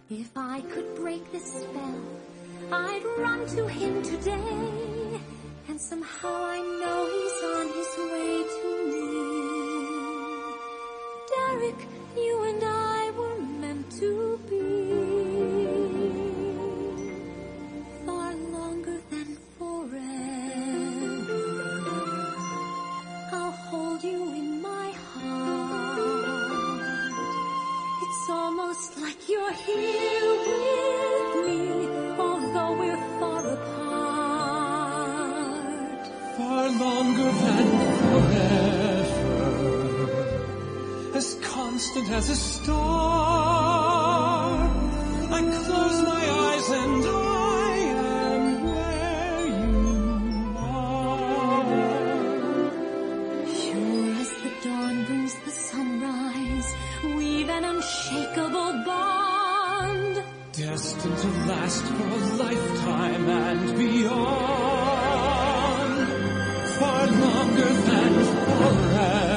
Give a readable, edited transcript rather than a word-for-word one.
If I could break this spell, I'd run to him today, and somehow I know he's on his way to me. Derek, you and I were meant to be, far longer than forever. I'll hold you in my heart. It's almost like you're here with me, although we're far apart. Far longer than forever, as constant as a star. I close my eyes and I am where you are. Sure as the dawn brings the sunrise, we've an unshakable bond, destined to last for a lifetime and beyond. Far longer than forever.